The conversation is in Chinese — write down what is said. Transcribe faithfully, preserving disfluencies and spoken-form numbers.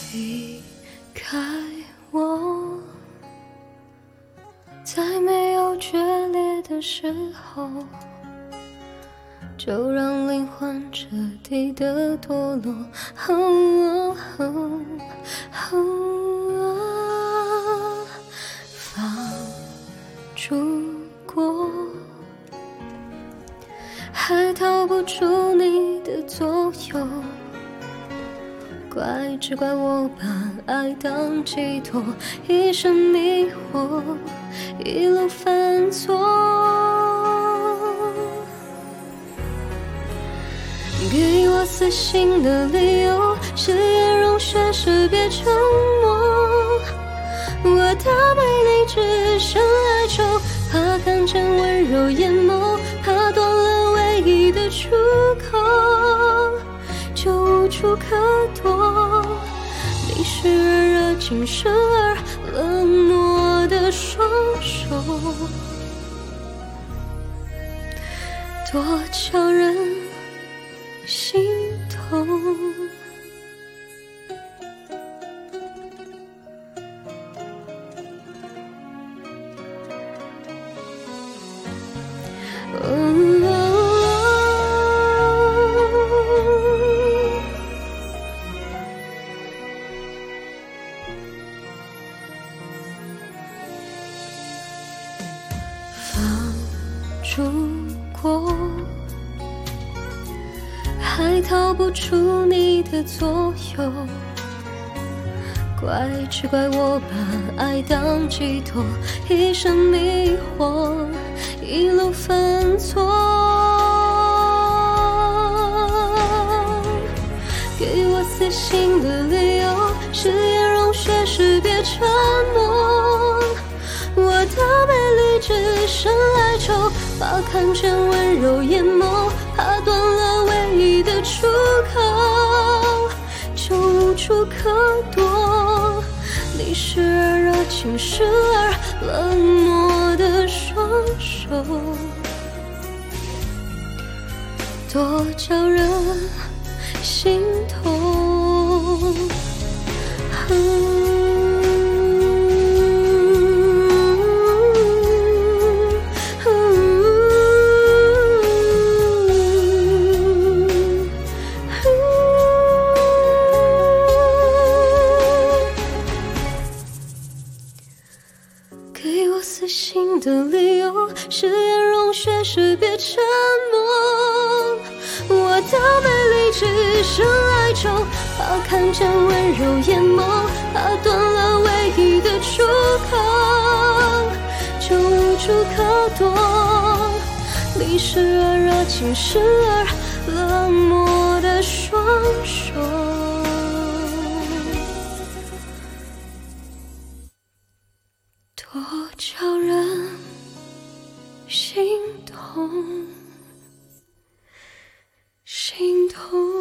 离开我，在没有决裂的时候，就让灵魂彻底的堕落。哦哦哦哦、放逐过，还逃不出你的左右。怪只怪我把爱当寄托，一生迷惑，一路犯错。给我死心的理由，誓言容血时别沉默。我的美丽只剩哀愁，怕看见温柔淹没，怕断了唯一的出口，就无处可躲。你是热情时而冷漠的双手，多叫人心痛。放逐过，还逃不出你的左右。怪只怪我把爱当寄托，一生迷惑，一路犯错。给我死心的理由，誓言容血时别沉默。我的美丽只剩哀愁，怕看见温柔淹没，怕断了唯一的出口，就无处可躲。你时而热情时而冷漠的双手，多叫人心痛。嗯给我死心的理由，誓言容血时别沉默。我的美丽只剩哀愁，怕看见温柔淹没，怕断了唯一的出口，就无处可躲。你时而热情时而冷漠的双手，多叫人心痛，心痛。